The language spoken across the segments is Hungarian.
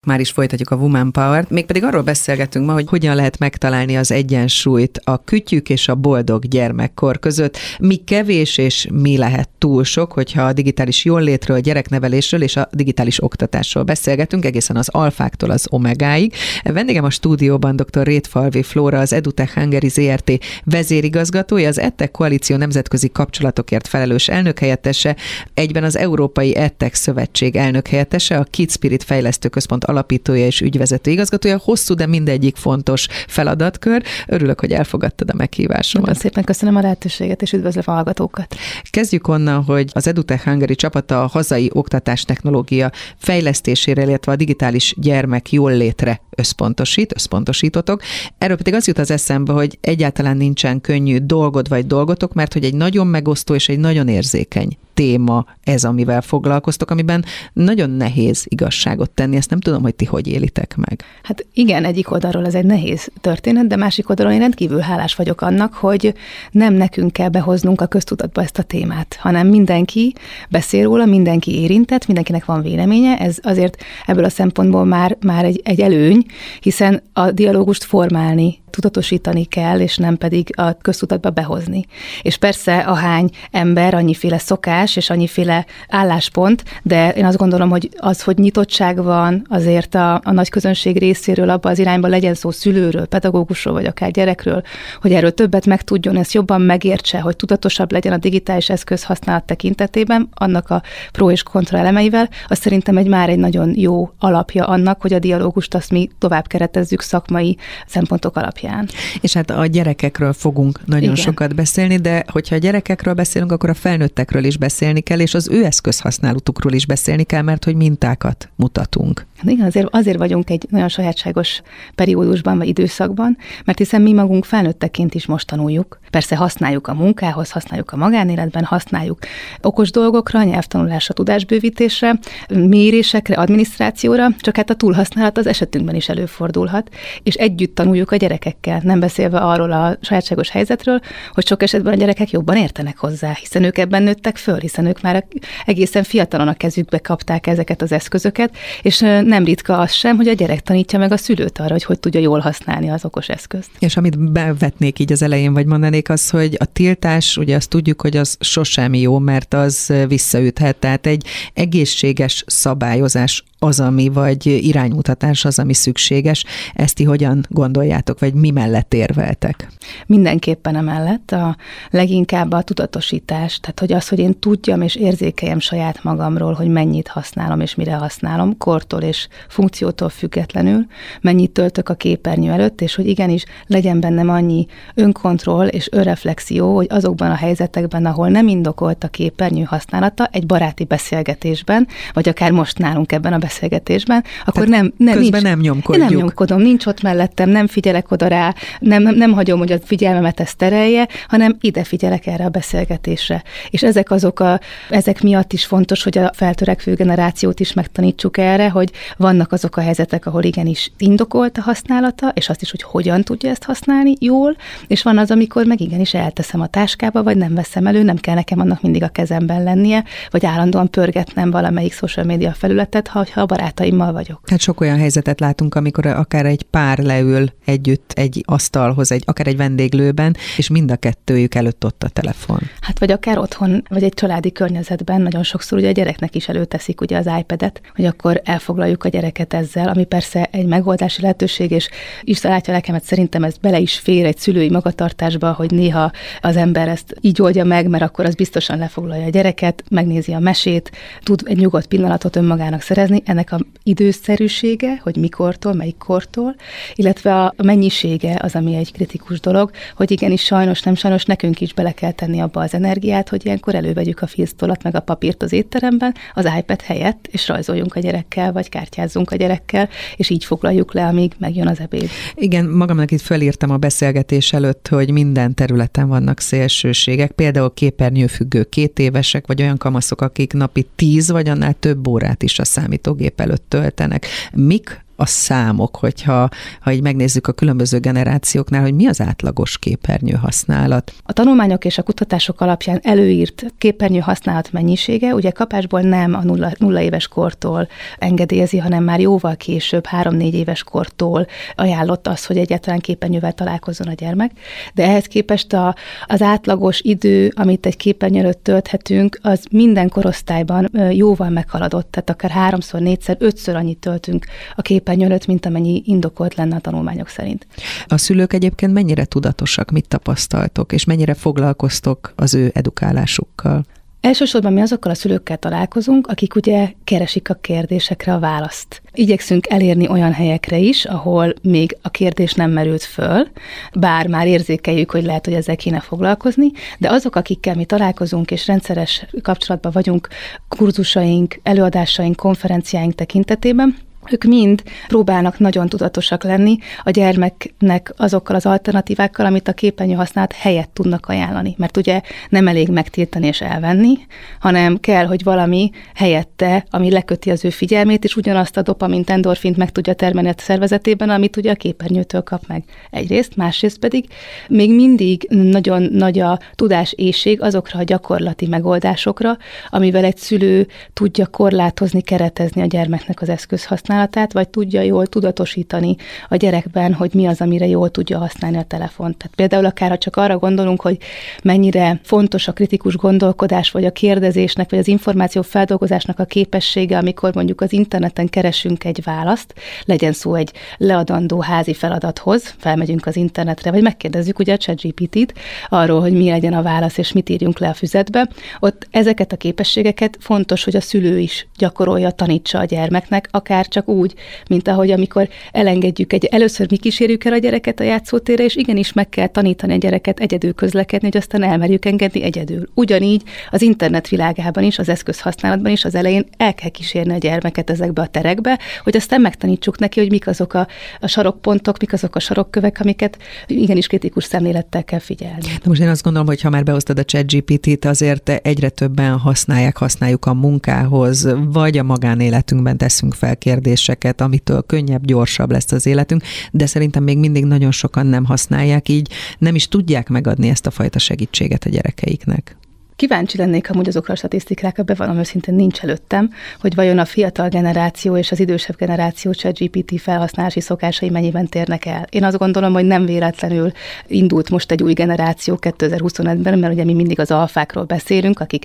Már is folytatjuk a Woman Power-t, mégpedig arról beszélgetünk ma, hogy hogyan lehet megtalálni az egyensúlyt a kütyük és a boldog gyermekkor között, mi kevés és mi lehet túl sok, hogyha a digitális jólétről, gyereknevelésről és a digitális oktatásról beszélgetünk, egészen az alfáktól az omegáig. Vendégem a stúdióban dr. Rétfalvi Flóra, az EduTech Hungary Zrt. Vezérigazgatója, az EdTech Koalíció nemzetközi kapcsolatokért felelős elnökhelyettese, egyben az Európai EdTech Szövetség elnökhelyettese, a KidSpirit Fejlesztő Központ alapítója és ügyvezető igazgatója. Hosszú, de mindegyik fontos feladatkör. Örülök, hogy elfogadtad a meghívásomat. Nagyon szépen köszönöm a lehetőséget, és üdvözlöm a hallgatókat. Kezdjük onnan, hogy az EduTech Hungary csapata a hazai oktatástechnológia fejlesztésére, illetve a digitális gyermek jólétre összpontosítotok. Erről pedig az jut az eszembe, hogy egyáltalán nincsen könnyű dolgod vagy dolgotok, mert hogy egy nagyon megosztó és egy nagyon érzékeny téma ez, amivel foglalkoztok, amiben nagyon nehéz igazságot tenni. Ezt nem tudom, hogy ti hogy élitek meg. Hát igen, egyik oldalról ez egy nehéz történet, de másik oldalról én rendkívül hálás vagyok annak, hogy nem nekünk kell behoznunk a köztudatba ezt a témát, hanem mindenki beszél róla, mindenki érintett, mindenkinek van véleménye. Ez azért ebből a szempontból már egy előny, hiszen a dialógust formálni, tudatosítani kell, és nem pedig a köztudatba behozni. És persze ahány ember, annyiféle szokás, és annyiféle álláspont, de én azt gondolom, hogy az, hogy nyitottság van azért a nagy közönség részéről abba az irányba, legyen szó szülőről, pedagógusról, vagy akár gyerekről, hogy erről többet megtudjon, ezt jobban megértse, hogy tudatosabb legyen a digitális eszköz használat tekintetében, annak a pro és kontra elemeivel, az szerintem már egy nagyon jó alapja annak, hogy a dialógust azt mi tovább keretezzük szakmai szempontok alapján. És hát a gyerekekről fogunk nagyon sokat beszélni, de hogyha a gyerekekről beszélünk, akkor a felnőttekről is beszélni kell, és az ő eszközhasználatukról is beszélni kell, mert hogy mintákat mutatunk. Igen, azért vagyunk egy nagyon sajátságos periódusban vagy időszakban, mert hiszen mi magunk felnőtteként is most tanuljuk. Persze használjuk a munkához, használjuk a magánéletben, használjuk okos dolgokra, nyelvtanulásra, tudásbővítésre, mérésekre, adminisztrációra, csak hát a túlhasználat az esetünkben is előfordulhat, és együtt tanuljuk a gyerekekkel, nem beszélve arról a sajátságos helyzetről, hogy sok esetben a gyerekek jobban értenek hozzá, hiszen ők ebben nőttek föl, hiszen ők már egészen fiatalon a kezükbe kapták ezeket az eszközöket, és nem ritka az sem, hogy a gyerek tanítja meg a szülőt arra, hogy tudja jól használni az okos eszközt. És amit bevetnék így az elején, vagy mondanék az, hogy a tiltás, ugye azt tudjuk, hogy az sosem jó, mert az visszaüthet. Tehát egy egészséges szabályozás az, ami, vagy iránymutatás az, ami szükséges. Ezt ti hogyan gondoljátok, vagy mi mellett érveltek? Mindenképpen emellett leginkább a tudatosítás, tehát hogy az, hogy én tudjam és érzékeljem saját magamról, hogy mennyit használom és mire használom, kortól és funkciótól függetlenül, mennyit töltök a képernyő előtt, és hogy igenis legyen bennem annyi önkontroll és önreflexió, hogy azokban a helyzetekben, ahol nem indokolt a képernyő használata, egy baráti beszélgetésben, vagy akár most nálunk ebben a beszélgetésben, akkor nem nyomkodjuk. Nem nyomkodom, nincs ott mellettem, nem figyelek oda rá, nem hagyom, hogy a figyelmemet ezt terelje, hanem ide figyelek erre a beszélgetésre. És ezek miatt is fontos, hogy a feltörekvő generációt is megtanítsuk erre, hogy vannak azok a helyzetek, ahol igenis indokolt a használata, és azt is, hogy hogyan tudja ezt használni jól, és van az, amikor meg igenis elteszem a táskába, vagy nem veszem elő, nem kell nekem annak mindig a kezemben lennie, vagy állandóan pörgetnem valamelyik social media felületet, ha a barátaimmal vagyok. Hát sok olyan helyzetet látunk, amikor akár egy pár leül együtt egy asztalhoz, akár egy vendéglőben, és mind a kettőjük előtt ott a telefon. Hát vagy akár otthon, vagy egy családi környezetben nagyon sokszor ugye a gyereknek is előteszik ugye az iPad-et, hogy akkor elfoglaljuk a gyereket ezzel, ami persze egy megoldási lehetőség, és Isten látja lelkemet, szerintem ez bele is fér egy szülői magatartásba, hogy néha az ember ezt így oldja meg, mert akkor az biztosan lefoglalja a gyereket, megnézi a mesét, tud egy nyugodt pillanatot önmagának szerezni. Ennek a időszerűsége, hogy mikortól, melyik kortól, illetve a mennyisége az, ami egy kritikus dolog, hogy igenis sajnos, nem sajnos, nekünk is bele kell tenni abba az energiát, hogy ilyenkor elővegyük a filztollat meg a papírt az étteremben, az iPad helyett, és rajzoljunk a gyerekkel, vagy kártyázzunk a gyerekkel, és így foglaljuk le, amíg megjön az ebéd. Igen, magamnak itt felírtam a beszélgetés előtt, hogy minden területen vannak szélsőségek, például képernyőfüggő 2 évesek, vagy olyan kamaszok, akik napi 10 vagy annál több órát is a számítógép előtt töltenek. Mik a számok, hogyha így megnézzük a különböző generációknál, hogy mi az átlagos képernyő használat? A tanulmányok és a kutatások alapján előírt képernyő használat mennyisége, ugye kapásból nem a 0 éves kortól engedélyezi, hanem már jóval később, 3-4 éves kortól ajánlott az, hogy egyáltalán képernyővel találkozzon a gyermek, de ehhez képest az átlagos idő, amit egy képernyő előtt tölthetünk, az minden korosztályban jóval meghaladott, tehát akár 3-szor, 4-szer, 5-ször annyit töltünk a képernyő előtt, mint amennyi indokolt lenne a tanulmányok szerint. A szülők egyébként mennyire tudatosak, mit tapasztaltok, és mennyire foglalkoztok az ő edukálásukkal? Elsősorban mi azokkal a szülőkkel találkozunk, akik ugye keresik a kérdésekre a választ. Igyekszünk elérni olyan helyekre is, ahol még a kérdés nem merült föl, bár már érzékeljük, hogy lehet, hogy ezzel kéne foglalkozni, de azok, akikkel mi találkozunk és rendszeres kapcsolatban vagyunk kurzusaink, előadásaink, konferenciáink tekintetében, ők mind próbálnak nagyon tudatosak lenni a gyermeknek azokkal az alternatívákkal, amit a képernyő használat helyett tudnak ajánlani. Mert ugye nem elég megtiltani és elvenni, hanem kell, hogy valami helyette, ami leköti az ő figyelmét, és ugyanazt a dopamint, endorfint meg tudja termelni a szervezetében, amit ugye a képernyőtől kap meg egyrészt, másrészt pedig még mindig nagyon nagy a tudáséhség azokra a gyakorlati megoldásokra, amivel egy szülő tudja korlátozni, keretezni a gyermeknek az eszközhasználatát, vagy tudja jól tudatosítani a gyerekben, hogy mi az, amire jól tudja használni a telefont. Tehát például akár, ha csak arra gondolunk, hogy mennyire fontos a kritikus gondolkodás, vagy a kérdezésnek, vagy az információ feldolgozásnak a képessége, amikor mondjuk az interneten keresünk egy választ, legyen szó egy leadandó házi feladathoz, felmegyünk az internetre, vagy megkérdezzük ugye a ChatGPT-t arról, hogy mi legyen a válasz, és mit írjunk le a füzetbe. Ott ezeket a képességeket fontos, hogy a szülő is gyakorolja, tanítsa a gyermeknek, akár csak úgy, mint ahogy amikor elengedjük először mi kísérjük el a gyereket a játszótérre, és igenis meg kell tanítani a gyereket egyedül közlekedni, hogy aztán elmerjük engedni egyedül. Ugyanígy az internet világában is, az eszközhasználatban is az elején el kell kísérni a gyermeket ezekbe a terekbe, hogy aztán megtanítsuk neki, hogy mik azok a sarokpontok, mik azok a sarokkövek, amiket igenis kritikus szemlélettel kell figyelni. De most én azt gondolom, hogy ha már behoztad a ChatGPT-t, azért egyre többen használjuk a munkához, vagy a magánéletünkben teszünk fel kérdéseket, amitől könnyebb, gyorsabb lesz az életünk, de szerintem még mindig nagyon sokan nem használják, így nem is tudják megadni ezt a fajta segítséget a gyerekeiknek. Kíváncsi lennék amúgy azokra a statisztikákra, bevallom őszintén nincs előttem, hogy vajon a fiatal generáció és az idősebb generáció ChatGPT felhasználási szokásai mennyiben térnek el. Én azt gondolom, hogy nem véletlenül indult most egy új generáció 2025-ben, mert ugye mi mindig az alfákról beszélünk, akik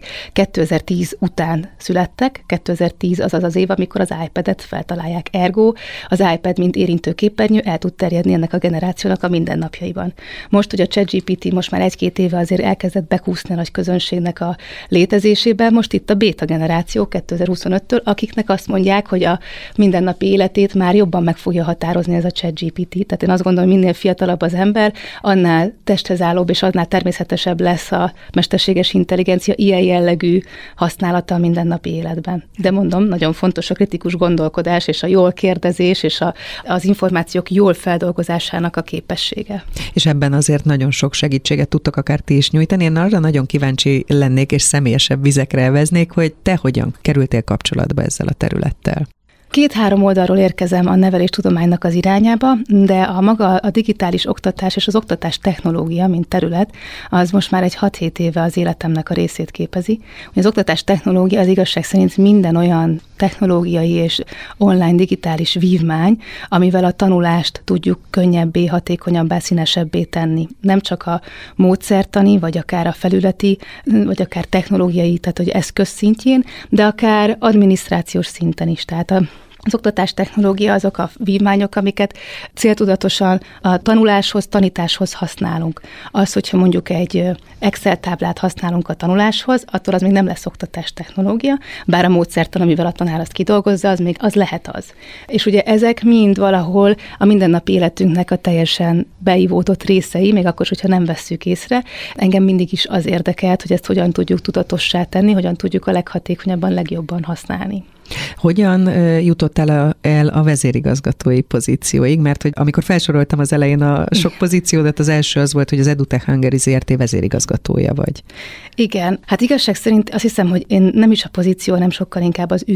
2010 után születtek, 2010 az az év, amikor az iPad-et feltalálják. Ergo az iPad, mint érintő képernyő el tud terjedni ennek a generációnak a mindennapjaiban. Most, hogy a ChatGPT most már 1-2 éve azért elkezdett bekúszni a nagy közönség a létezésében, most itt a béta generáció 2025-től, akiknek azt mondják, hogy a mindennapi életét már jobban meg fogja határozni ez a ChatGPT. Tehát én azt gondolom, minél fiatalabb az ember, annál testhez állóbb és annál természetesebb lesz a mesterséges intelligencia ilyen jellegű használata a mindennapi életben. De mondom, nagyon fontos a kritikus gondolkodás és a jól kérdezés és az információk jól feldolgozásának a képessége. És ebben azért nagyon sok segítséget tudtok akár ti is nyújtani. Én arra nagyon kíváncsi lennék, és személyesebb vizekre elveznék, hogy te hogyan kerültél kapcsolatba ezzel a területtel. 2-3 oldalról érkezem a neveléstudománynak az irányába, de a digitális oktatás és az oktatás technológia, mint terület, az most már egy 6-7 éve az életemnek a részét képezi. Az oktatás technológia az igazság szerint minden olyan technológiai és online digitális vívmány, amivel a tanulást tudjuk könnyebbé, hatékonyabbá, színesebbé tenni. Nem csak a módszertani, vagy akár a felületi, vagy akár technológiai, tehát hogy eszköz szintjén, de akár adminisztrációs szinten is. Tehát az oktatás technológia azok a vívmányok, amiket céltudatosan a tanuláshoz, tanításhoz használunk. Az, hogyha mondjuk egy Excel táblát használunk a tanuláshoz, attól az még nem lesz oktatás technológia, bár a módszertan, amivel a tanár azt kidolgozza, az lehet az. És ugye ezek mind valahol a mindennapi életünknek a teljesen beivódott részei, még akkor, hogyha nem vesszük észre. Engem mindig is az érdekelt, hogy ezt hogyan tudjuk tudatossá tenni, hogyan tudjuk a leghatékonyabban, legjobban használni. Hogyan jutottál el a vezérigazgatói pozícióig? Mert hogy amikor felsoroltam az elején a sok pozíciódat, az első az volt, hogy az EduTech Hungary Zrt. Vezérigazgatója vagy. Igen, hát igazság szerint azt hiszem, hogy én nem is a pozíció, hanem sokkal inkább az ügy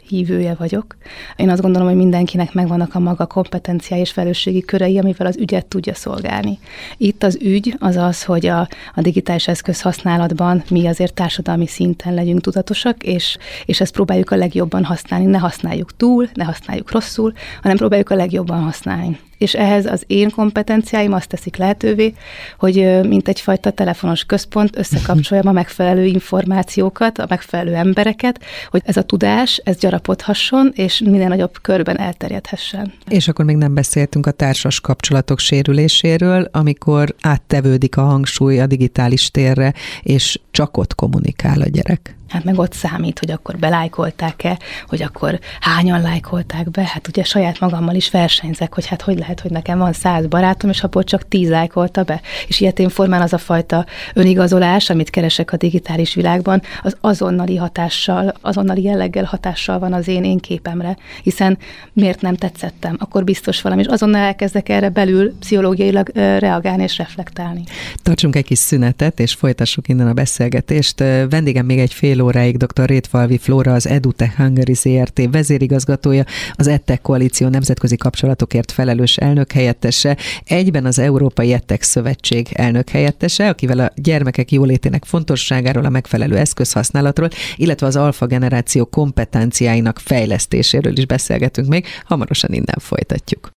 hívője vagyok. Én azt gondolom, hogy mindenkinek megvannak a maga kompetenciái és felelősségi körei, amivel az ügyet tudja szolgálni. Itt az ügy az az, hogy a digitális eszköz használatban mi azért társadalmi szinten legyünk tudatosak, és ezt próbáljuk a legjobban használni. Ne használjuk túl, ne használjuk rosszul, hanem próbáljuk a legjobban használni. És ehhez az én kompetenciáim azt teszik lehetővé, hogy mint egyfajta telefonos központ összekapcsoljam a megfelelő információkat, a megfelelő embereket, hogy ez a tudás, ez gyarapodhasson, és minél nagyobb körben elterjedhessen. És akkor még nem beszéltünk a társas kapcsolatok sérüléséről, amikor áttevődik a hangsúly a digitális térre, és csak ott kommunikál a gyerek. Hát meg ott számít, hogy akkor belájkolták-e, hogy akkor hányan lájkolták be. Hát ugye saját magammal is versenyzek, hogy hát hogy lehet, hogy nekem van 100 barátom, és abból csak 10 lájkolta be. És ilyetén formán az a fajta önigazolás, amit keresek a digitális világban, az azonnali hatással, azonnali jelleggel hatással van az én képemre. Hiszen miért nem tetszettem? Akkor biztos valami, és azonnal elkezdek erre belül pszichológiailag reagálni és reflektálni. Tartsunk egy kis szünetet, és folytassuk innen a beszélgetést. Vendégem még egy fél óráig dr. Rétfalvi Flóra, az EduTech Hungary Zrt. Vezérigazgatója, az EdTech Koalíció nemzetközi kapcsolatokért felelős elnökhelyettese, egyben az Európai EdTech Szövetség elnökhelyettese, akivel a gyermekek jólétének fontosságáról, a megfelelő eszközhasználatról, illetve az alfa generáció kompetenciáinak fejlesztéséről is beszélgetünk még. Hamarosan innen folytatjuk.